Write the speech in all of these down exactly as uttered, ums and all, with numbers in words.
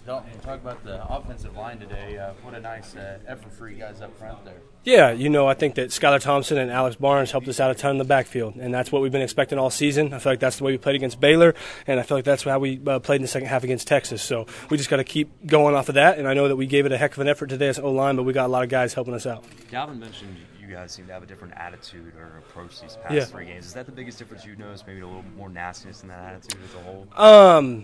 Dalton, talk about the offensive line today. Uh, what a nice uh, effort for you guys up front there. Yeah, you know, I think that Skylar Thompson and Alex Barnes helped us out a ton in the backfield, and that's what we've been expecting all season. I feel like that's the way we played against Baylor, and I feel like that's how we uh, played in the second half against Texas. So we just got to keep going off of that, and I know that we gave it a heck of an effort today as O-line, but we got a lot of guys helping us out. Galvin mentioned you guys seem to have a different attitude or approach these past yeah. three games. Is that the biggest difference you've noticed, maybe a little more nastiness in that attitude as a whole? Um,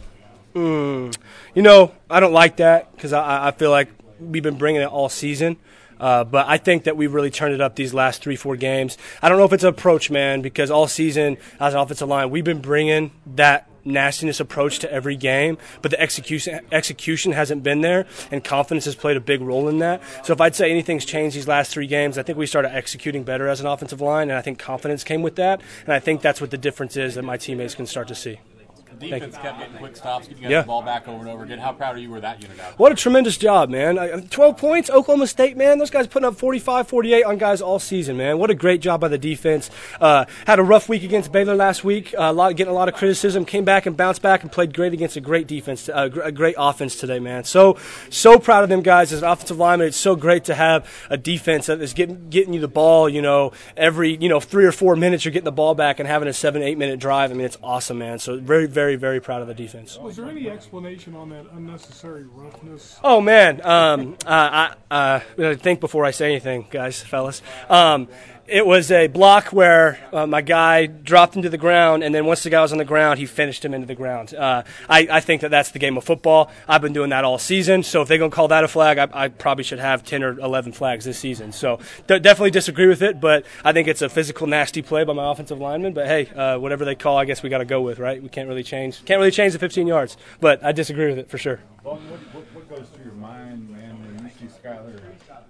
mm, you know, I don't like that because I, I feel like we've been bringing it all season. Uh, but I think that we've really turned it up these last three, four games. I don't know if it's an approach, man, because all season as an offensive line, we've been bringing that nastiness approach to every game, but the execution execution hasn't been there, and confidence has played a big role in that. So if I'd say anything's changed these last three games, I think we started executing better as an offensive line, and I think confidence came with that, and I think that's what the difference is that my teammates can start to see. The defense kept getting quick stops, getting you guys yeah. the ball back over and over again. How proud are you with that unit out there? What a tremendous job, man. twelve points, Oklahoma State, man. Those guys putting up forty-five, forty-eight on guys all season, man. What a great job by the defense. Uh, had a rough week against Baylor last week, uh, a lot, getting a lot of criticism, came back and bounced back and played great against a great defense, uh, a great offense today, man. So, so proud of them guys as an offensive lineman. It's so great to have a defense that is getting, getting you the ball, you know, every, you know, three or four minutes you're getting the ball back and having a seven, eight minute drive. I mean, it's awesome, man. So very, very, very proud of the defense. Was there any explanation on that unnecessary roughness? Oh, man. Um, uh, I uh, think before I say anything, guys, fellas. Um, it was a block where uh, my guy dropped him to the ground, and then once the guy was on the ground, he finished him into the ground. Uh, I, I think that that's the game of football. I've been doing that all season, so if they're going to call that a flag, I, I probably should have ten or eleven flags this season. So d- definitely disagree with it, but I think it's a physical, nasty play by my offensive lineman. But, hey, uh, whatever they call, I guess we got to go with, right? We can't really change. Can't really change the fifteen yards, but I disagree with it for sure. Well, what, what, what goes through your mind, man, when you see Skylar,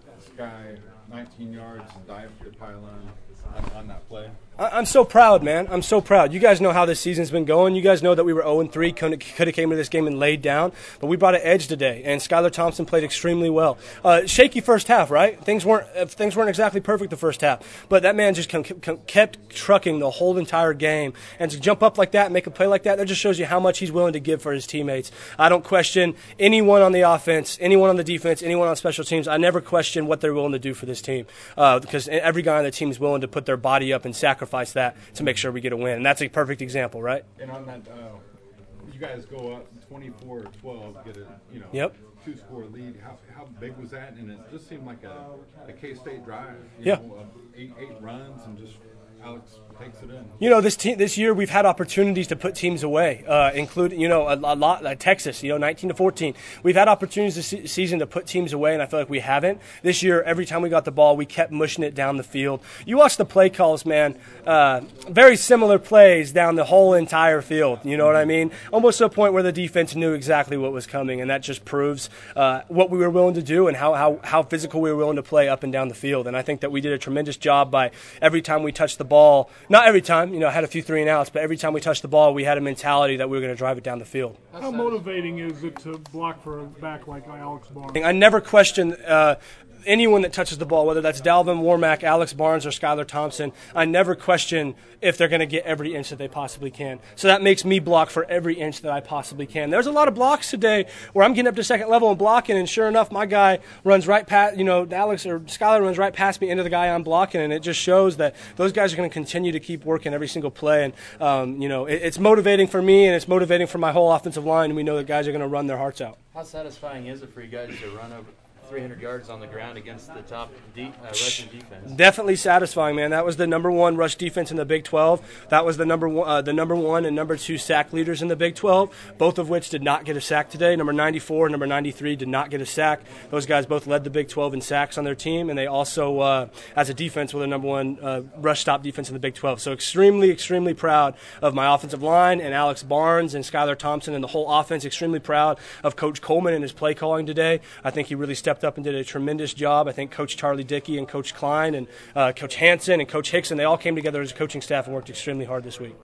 Sky, nineteen yards and dive for the pylon on, on that play? I'm so proud, man. I'm so proud. You guys know how this season's been going. You guys know that we were oh and three, could have came to this game and laid down, but we brought an edge today, and Skylar Thompson played extremely well. Uh, shaky first half, right? Things weren't uh, things weren't exactly perfect the first half, but that man just kept trucking the whole entire game, and to jump up like that and make a play like that, that just shows you how much he's willing to give for his teammates. I don't question anyone on the offense, anyone on the defense, anyone on special teams. I never question what they're willing to do for this team, uh, because every guy on the team is willing to put their body up and sacrifice that to make sure we get a win, and that's a perfect example, right? And on that, uh, you guys go up twenty-four twelve, get a you know yep. two score lead. How how big was that? And it just seemed like a, a K-State drive. You yeah, know, eight eight runs and just Alex takes it in. You know, this team this year we've had opportunities to put teams away, uh, including you know a, a lot like Texas, you know, nineteen to fourteen. We've had opportunities this se- season to put teams away, and I feel like we haven't. This year, every time we got the ball, we kept mushing it down the field. You watch the play calls, man. Uh, very similar plays down the whole entire field. You know what I mean? Almost to a point where the defense knew exactly what was coming, and that just proves uh, what we were willing to do and how, how how physical we were willing to play up and down the field. And I think that we did a tremendous job by every time we touched the ball. Not every time, you know, I had a few three and outs, but every time we touched the ball, we had a mentality that we were going to drive it down the field. How motivating is it to block for a back like Alex Barnes? I never question uh, anyone that touches the ball, whether that's Dalvin Warmack, Alex Barnes, or Skylar Thompson. I never question if they're going to get every inch that they possibly can. So that makes me block for every inch that I possibly can. There's a lot of blocks today where I'm getting up to second level and blocking, and sure enough, my guy runs right past, you know, Alex or Skylar runs right past me into the guy I'm blocking, and it just shows that those guys are going to continue to keep working every single play. And, um, you know, it, it's motivating for me, and it's motivating for my whole offensive line, and we know that guys are going to run their hearts out. How satisfying is it for you guys to run over three hundred yards on the ground against the top de- uh, rushing defense? Definitely satisfying, man. That was the number one rush defense in the Big twelve. That was the number one, uh, the number one and number two sack leaders in the Big twelve, both of which did not get a sack today. Number ninety-four and number ninety-three did not get a sack. Those guys both led the Big twelve in sacks on their team, and they also, uh, as a defense, were the number one uh, rush stop defense in the Big twelve. So extremely, extremely proud of my offensive line and Alex Barnes and Skylar Thompson and the whole offense. Extremely proud of Coach Coleman and his play calling today. I think he really stepped up and did a tremendous job. I think Coach Charlie Dickey and Coach Klein and uh, Coach Hansen and Coach Hickson, they all came together as a coaching staff and worked extremely hard this week.